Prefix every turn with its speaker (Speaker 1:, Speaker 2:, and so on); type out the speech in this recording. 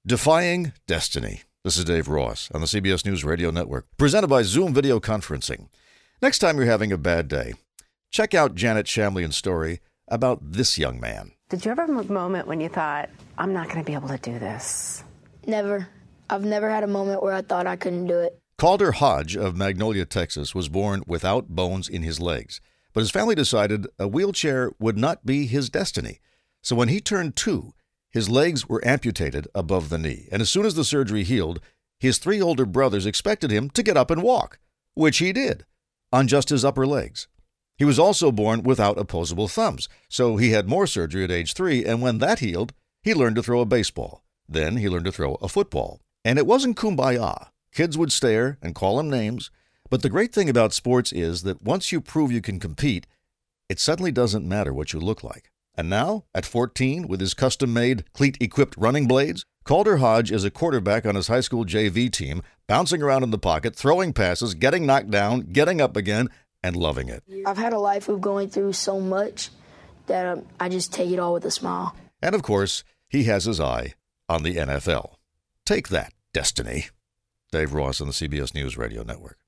Speaker 1: Defying Destiny. This is Dave Ross on the CBS News Radio Network, presented by Zoom Video Conferencing. Next time you're having a bad day, check out Janet Shamlian's story about this young man.
Speaker 2: Did you ever have a moment when you thought, I'm not going to be able to do this?
Speaker 3: Never. I've never had a moment where I thought I couldn't do it.
Speaker 1: Calder Hodge of Magnolia, Texas, was born without bones in his legs, but his family decided a wheelchair would not be his destiny. So when he turned 2, his legs were amputated above the knee, and as soon as the surgery healed, his 3 older brothers expected him to get up and walk, which he did, on just his upper legs. He was also born without opposable thumbs, so he had more surgery at age 3, and when that healed, he learned to throw a baseball. Then he learned to throw a football. And it wasn't kumbaya. Kids would stare and call him names, but the great thing about sports is that once you prove you can compete, it suddenly doesn't matter what you look like. And now, at 14, with his custom-made, cleat-equipped running blades, Calder Hodge is a quarterback on his high school JV team, bouncing around in the pocket, throwing passes, getting knocked down, getting up again, and loving it.
Speaker 3: I've had a life of going through so much that I just take it all with a smile.
Speaker 1: And of course, he has his eye on the NFL. Take that, Destiny. Dave Ross on the CBS News Radio Network.